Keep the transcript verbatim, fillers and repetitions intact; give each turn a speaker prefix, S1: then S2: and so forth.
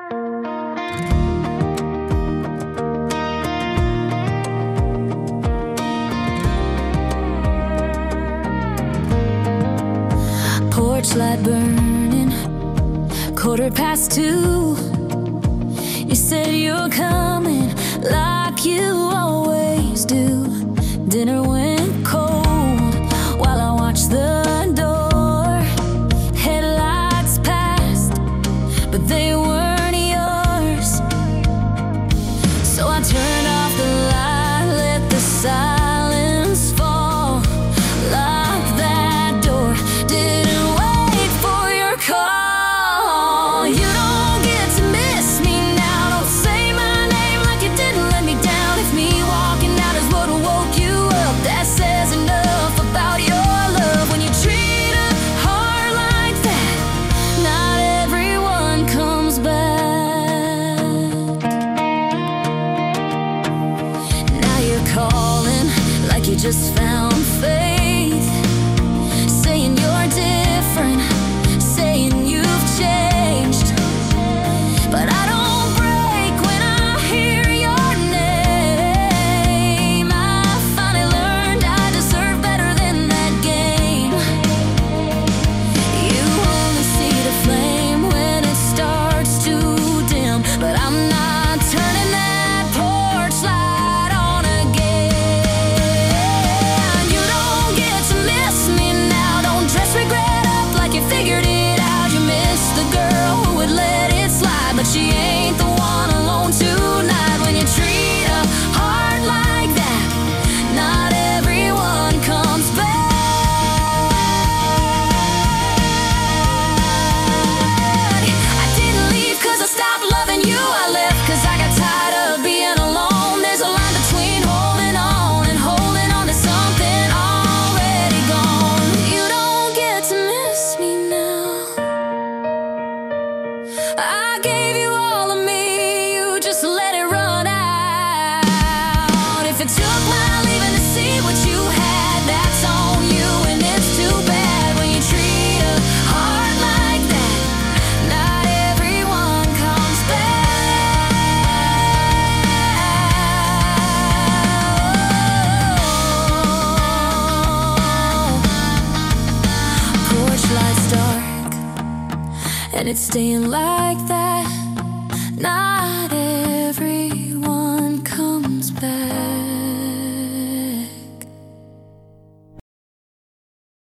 S1: Porch light burning, quarter past two. You said you're coming like you always do. Dinner went cold while I watched the door. Headlights passed, but they weren't yours. So I turned off the light, let the silence fall. Locked that door, didn't wait for your call. You don't get to miss me now. Don't say my name like you didn't let me down. If me walking out is what woke you up, that says enough about your love. When you treat a heart like that, not everyone comes back. Now you're calling like you just found faith, saying you're different, saying you've changed. But I don't break when I hear your name. I finally learned I deserve better than that game. You only see the flame when it starts to dim, but I'm not turning that porch light on again. You don't get to miss me now. Don't dress regret up like you figured it out. You miss the girl who would let it slide, but she ain't the one alone tonight. When you treat a heart like that, not everyone comes back. I didn't leave cause I stopped loving you. I left cause I got tired of being alone. There's a line between holding on and holding on to something already gone. You don't get to miss me now. I gave you all of me, you just let it run out. If it took my leaving to see what you had, that's on you, and it's too bad. When you treat a heart like that, not everyone comes back. Porch lights dark, and it's staying like that. Not everyone comes back.